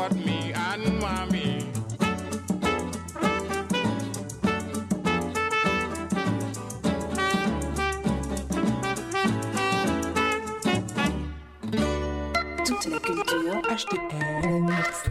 but me and mommy. Toute la culture HTM.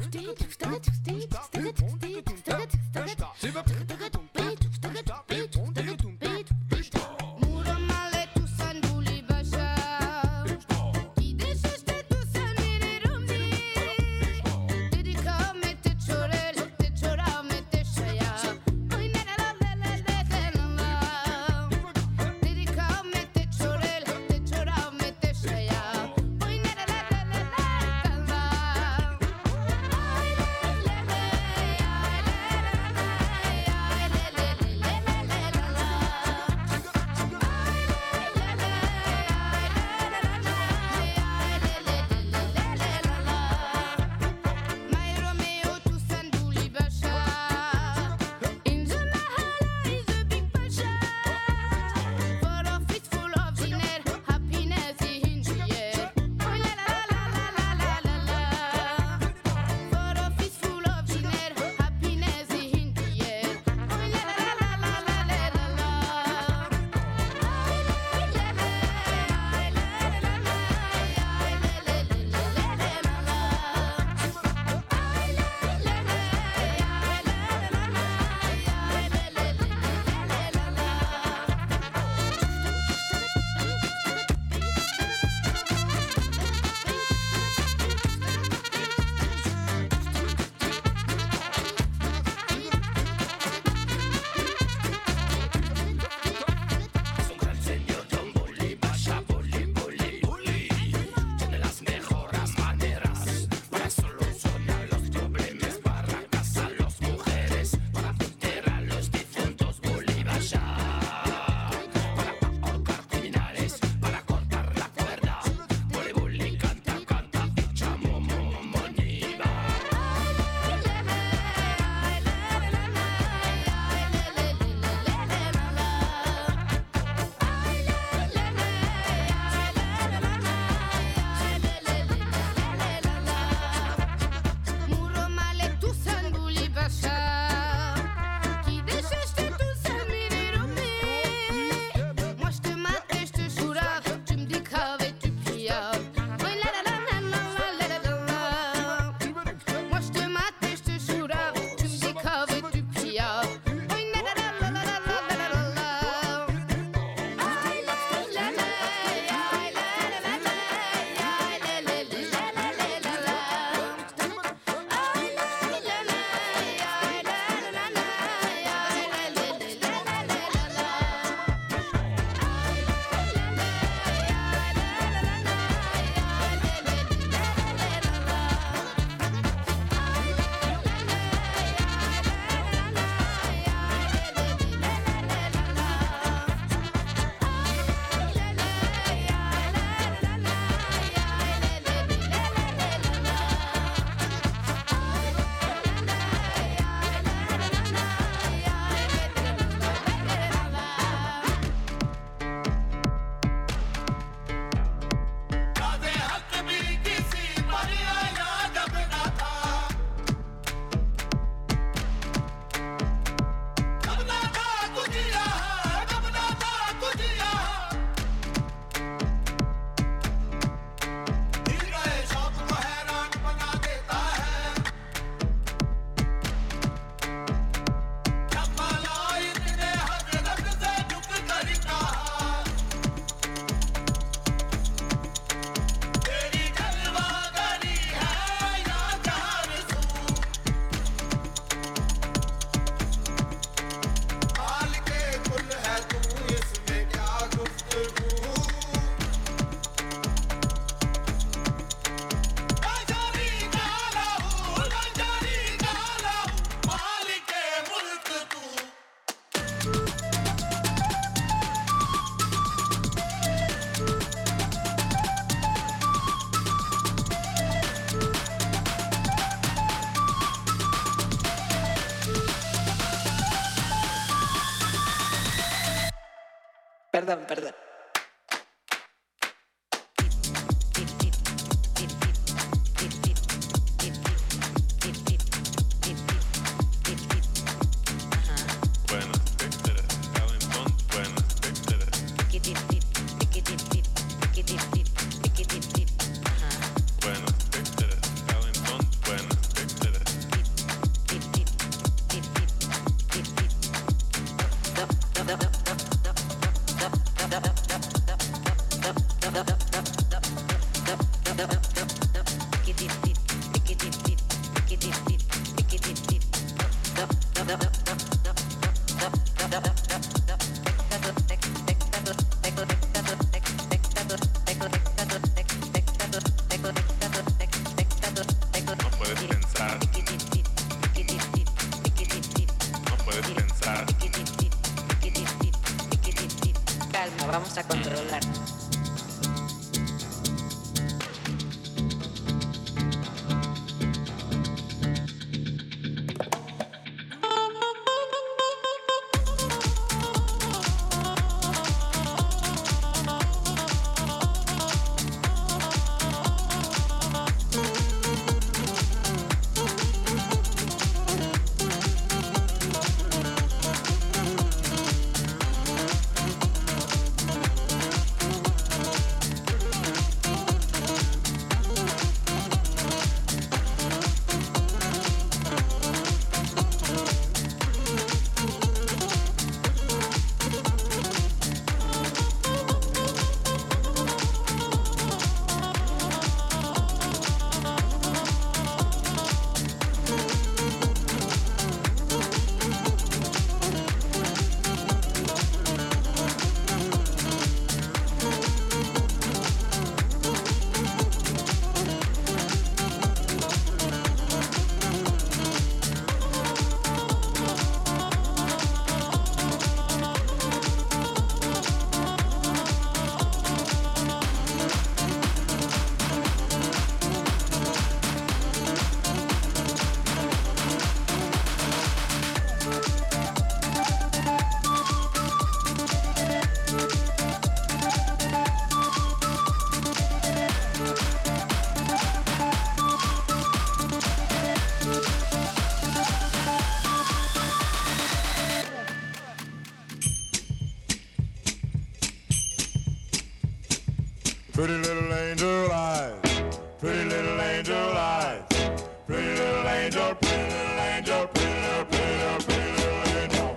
Perdón. Pretty little angel eyes, pretty little angel eyes, pretty little angel, pretty little angel, pretty little, pretty little, pretty little angel.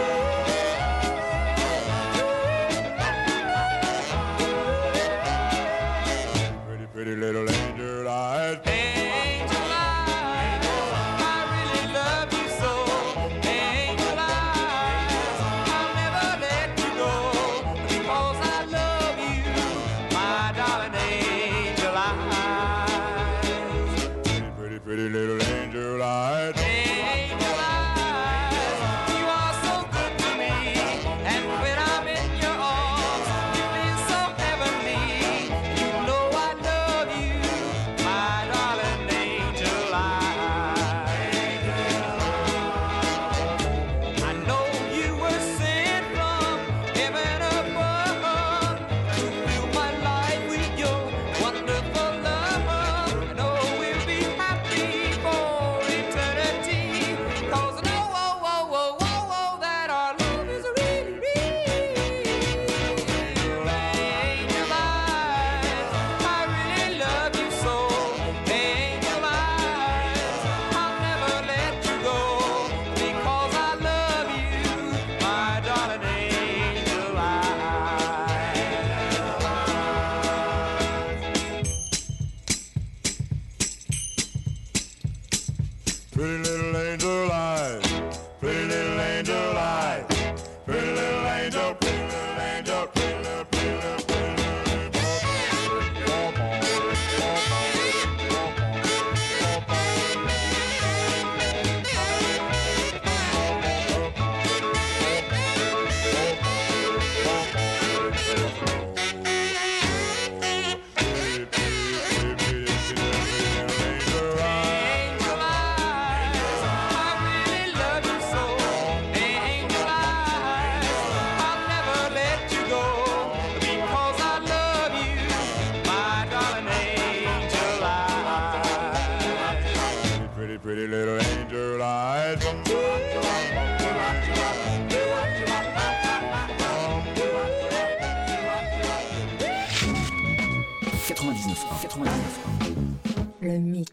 Pretty, pretty little angel eyes. Angel eyes, I really love you so. Angel eyes, I'll never let you go because I love you, my darling angel eyes. Pretty, pretty, pretty little angel eyes. Angel eyes, you are so good to me, and when I'm in your arms, you feel so heavenly. You know I love you, my darling angel eyes. I know you were sent from heaven above to fill my life with your wonderful love. I know we'll be happy for eternity, 'cause I know, that our love is really real. Angel eyes, I really love you so. Angel eyes, I'll never let you go because I love you, my darling angel eyes. Pretty little angel eyes, pretty little angel eyes, pretty little angel, pretty little angel, pretty little, pretty little, pretty Angel eyes, I really love you so. Angel eyes, I'll never let you go because I love you, my darling angel eyes. pretty, pretty little angel eyes. Le mix.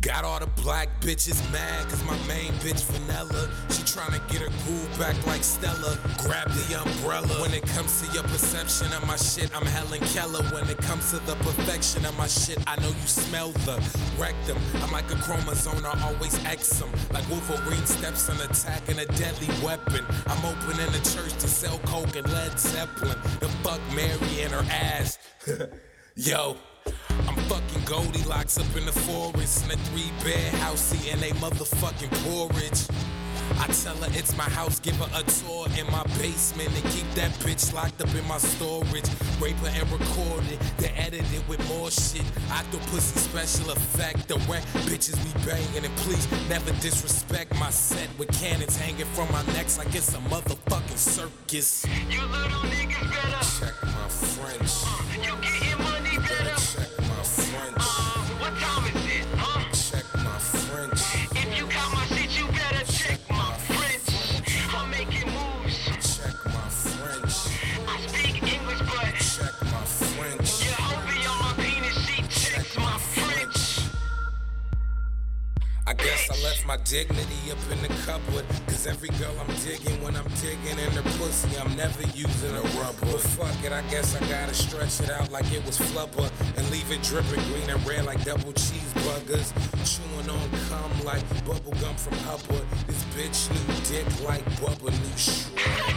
Got all the black bitches mad cause my main bitch Vanilla, she tryna get her groove back like Stella. Grab the umbrella. When it comes to your perception of my shit, I'm Helen Keller. When it comes to the perfection of my shit, I know you smell the rectum. I'm like a chromosome, I always X them. Like Wolverine steps on attacking a deadly weapon. I'm opening a church to sell coke and Led Zeppelin. The fuck Mary and her ass. Yo, I'm fucking Goldilocks up in the forest in a 3-bed house eating they motherfucking porridge. I tell her it's my house, give her a tour in my basement and keep that bitch locked up in my storage. Rape her and record it, then edit it with more shit. Octopussy special effect, the wet bitches we banging. And please never disrespect my set with cannons hanging from my necks like it's a motherfucking circus. You little niggas better Check my French. you getting money better. Check my French. What time is it, huh? Check my French. If you got my shit, you better check my French. I'm making moves. Check my French. I speak English, but Check my French. your homie on my penis, she checks my French. I guess I left my dignity up in the cupboard. Cause every girl I'm digging, when I'm digging in her pussy, I'm never using a rubber. But fuck it, I guess I gotta stretch it out like it was flubber. And leave it dripping green and red like double cheeseburgers. Chewing on cum like bubble gum from Hubbard. This bitch new dick like Bubba new shred.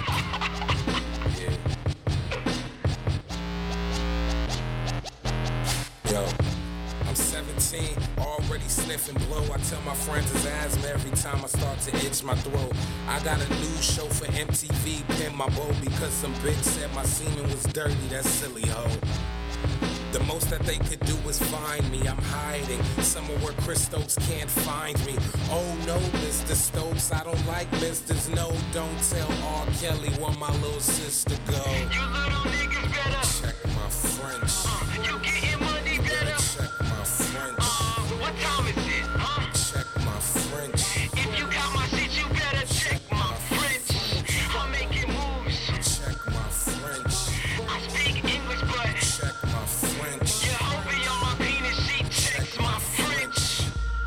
Yeah. Yo. I'm 17, already sniffing blow. I tell my friends it's asthma every time I start to itch my throat. I got a new show for MTV, pin my bow because some bitch said my semen was dirty, that silly hoe. The most that they could do is find me, I'm hiding somewhere where Chris Stokes can't find me. Oh no, Mr. Stokes, I don't like misters, no, don't tell R. Kelly where my little sister go. You little niggas better Check my French. you getting money better. Check my French. What time is it, huh? Check my French. If you got my shit, you better check my French. I'm making moves. Check my French. I speak English, but Check my French. your homie on my penis, she checks my French.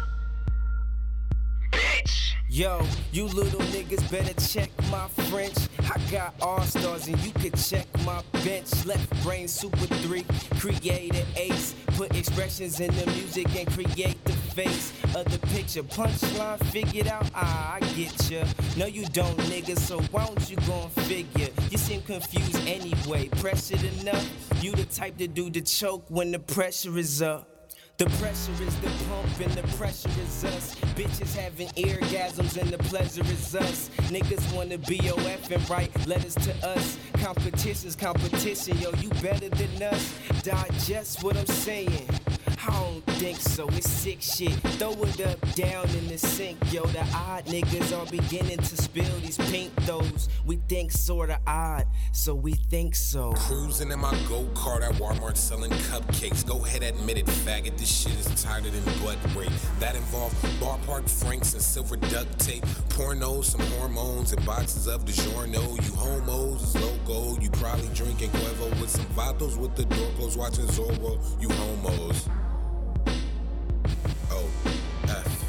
Bitch. Yo, you little niggas better check my French. I got all-stars and you could check my bench. Left brain super 3, create an ace. Put expressions in the music and create the face of the picture. Punchline figured out, I get ya. No you don't nigga, so why don't you go and figure? You seem confused anyway, pressured enough. You the type to do the choke when the pressure is up. The pressure is the pump and the pressure is us. Bitches having orgasms and the pleasure is us. Niggas wanna BOF and write letters to us. Competition's competition, yo, you better than us. Digest what I'm saying. I don't think so, it's sick shit. Throw it up, down in the sink, yo. The odd niggas are beginning to spill these pink those. We think sorta odd, so we think so. Cruising in my go-kart at Walmart selling cupcakes. Go ahead, admit it, faggot. This shit is tighter than butt rape. That involved bar park franks and silver duct tape. Pornos, some hormones, and boxes of DiGiorno. You homos is logo. You probably drinking Cuervo with some vatos with the door closed watching Zorro. You homos. O F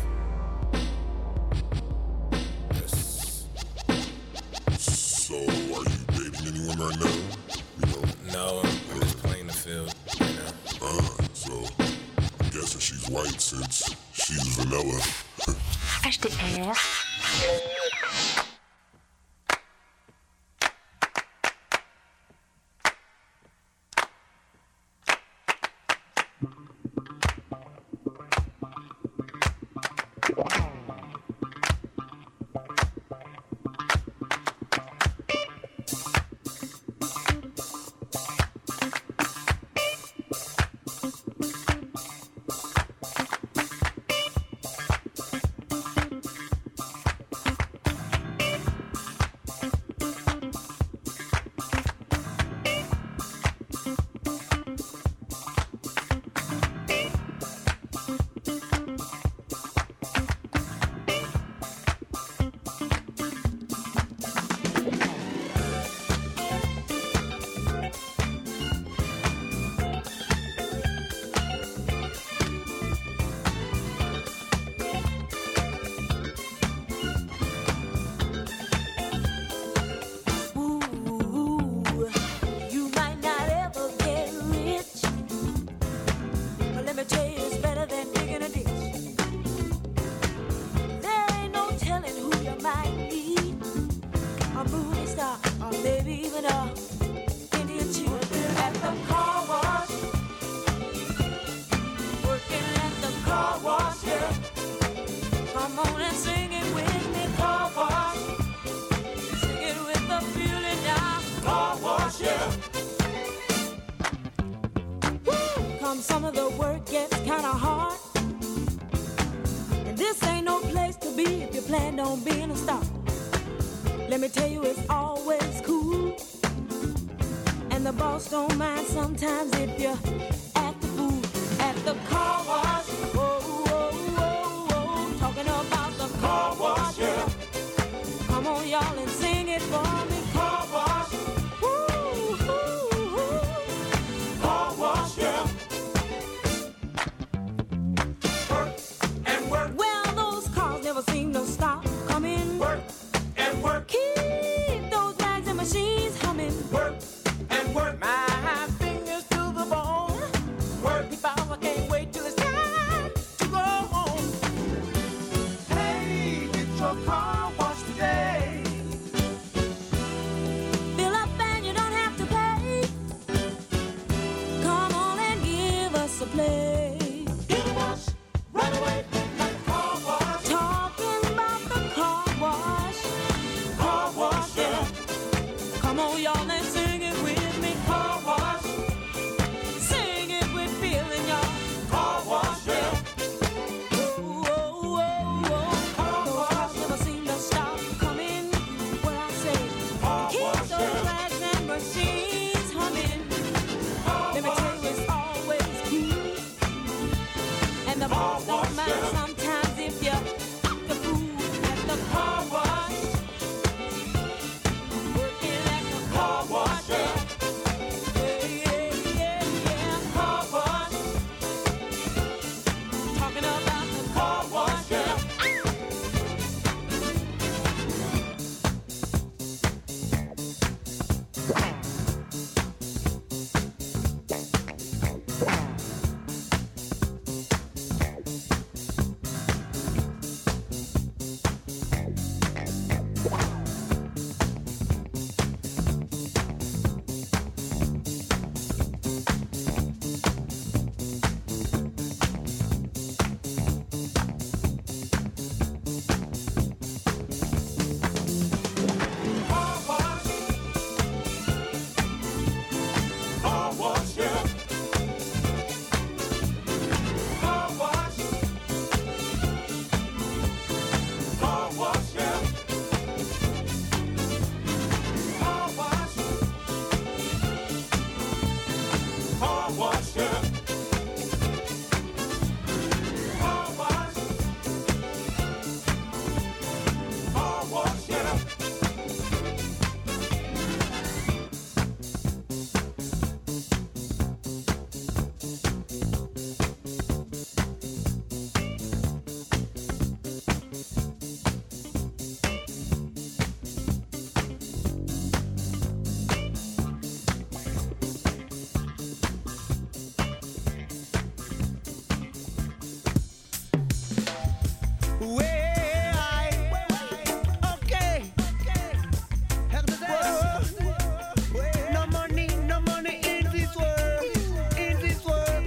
S. So, are you dating anyone right now? You know? No, I'm just playing the field. You know? So, I'm guessing she's white since she's vanilla. HDR. some of the work gets kinda hard. And this ain't no place to be if you plan on being a star. Let me tell you, it's always cool. And the boss don't mind sometimes if you act the fool at the car wash. Whoa, whoa, whoa, whoa. Talking about the car wash, yeah. Come on, y'all, and sing it for me. Car wash. Woo, woo, woo. Car wash, yeah. Work and work. Well, those cars never seem to stop coming. Work and work. Keep those bags and machines humming. Work and work. My fingers to the bone. Work. If I can't wait till it's time to go home. Hey, get your car washed today. Fill up and you don't have to pay. Come on and give us a play. Get a wash right away. Like a car wash. Talking about the car wash. Car wash, yeah. Come on, y'all, and sing it with me. Car wash. Sing it with feeling, y'all. Car wash, yeah. Whoa, whoa, whoa, whoa. Those cars never seem to stop coming. What I say, keep those flags and machines humming. Let me tell you, it's always cool. And the boss don't mind sometimes if you act the fool at the car wash. Working at the car wash, yeah. Yeah, yeah, yeah, yeah. Car wash. Talking about the car wash, yeah. Car wash. Car wash, yeah. Car wash. Car wash, yeah. Car wash. Car wash, yeah. Car wash. Car wash, yeah. No money in this world. In this world,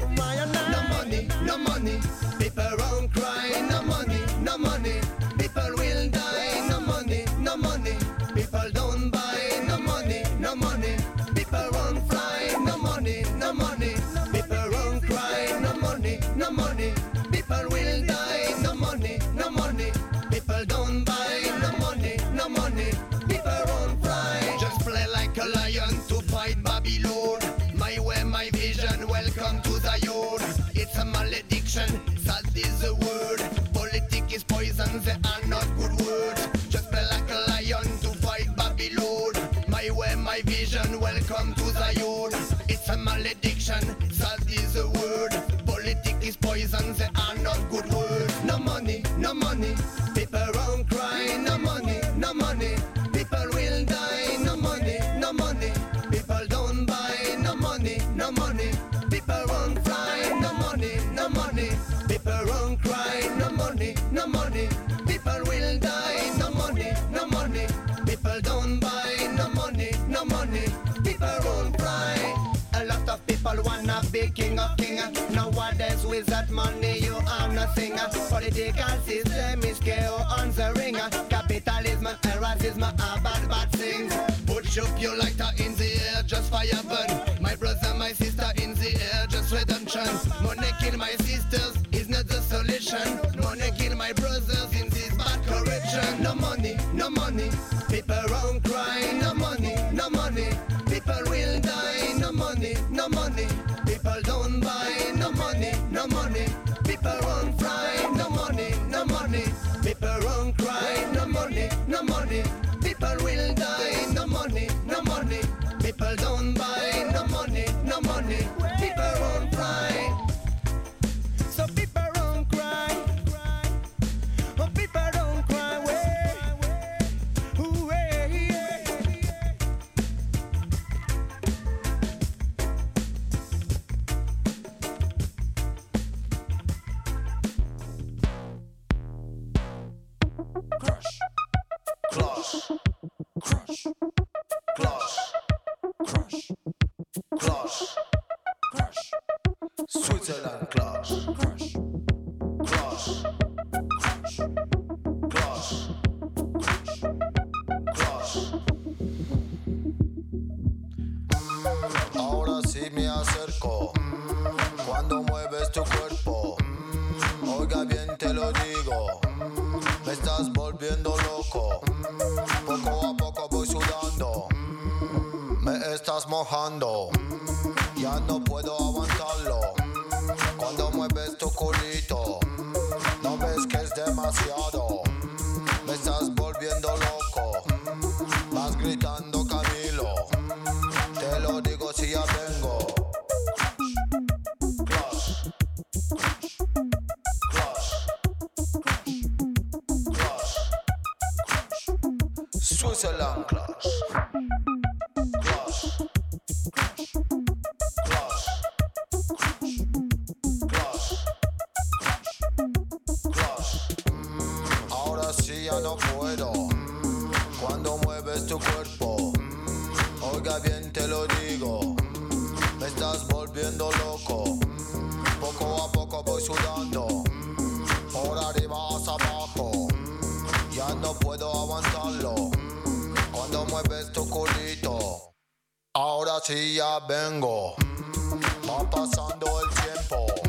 no money. People won't cry. No money. People will die. No money. People don't buy. No money. People won't fly. No money. People won't cry. No money. People will die. No money. People don't buy. No money. People won't fly. Just play like a lion to fight Babylon. My way, my vision. Welcome to Zion. It's a malediction. Sad is the word. Politics is poison. They are not good words. Just play like a lion to fight Babylon. My way, my vision. Welcome to Zion. It's a malediction. Sad is the word. Politics is poison. They are not good words. No money. People won't cry. No money. People will die. No money. People don't buy. No money. People won't fly. No money. People won't cry. No money. People will die. No money. People don't buy. No money. People won't fly. A lot of people wanna be king of king. Nowadays with that money you are nothing. Political system is chaos on the ring. Capitalism and racism are bad things. Put up your lighter in the air, just fire burn. My brother, my sister in the air, just just redemption. Money kill my sisters is not the solution. Money kill my brothers in this bad corruption. No money, no money. People won't cry. No money, no money. People will die. No money, no money. People don't buy. No money, no money. People won't fry. No money, no money. People won't cry. No money, no money. People will die. No money, no money. People don't buy. No money, no money. People won't fry. So people won't cry. Oh, people don't cry. Way. Ooh, way, yeah. Crush, crush, crush, crush, crush, crush, crush, Switzerland crush, crush, crush, crush, crush, crush, crush. Ahora sí me acerco cuando mueves tu cuerpo. Oiga bien te lo digo, me estás volviendo loco. Poco a poco voy sudando, me estás mojando. Ya no puedo aguantarlo. Cuando mueves tu culito, no ves que es demasiado. Me estás volviendo loco, vas gritando Camilo. Te lo digo si ya vengo. Crush, crush, crush, crush, crush, Switzerland crush. Crush, crush, crush, crush, crush, crush. Ahora sí ya no puedo. Cuando mueves tu cuerpo, oiga bien te lo digo, me estás volviendo loco. Poco a poco voy sudando, por arriba hacia abajo. Ya no puedo aguantarlo. Cuando mueves tu culito, ahora sí ya vengo. Va pasando el tiempo,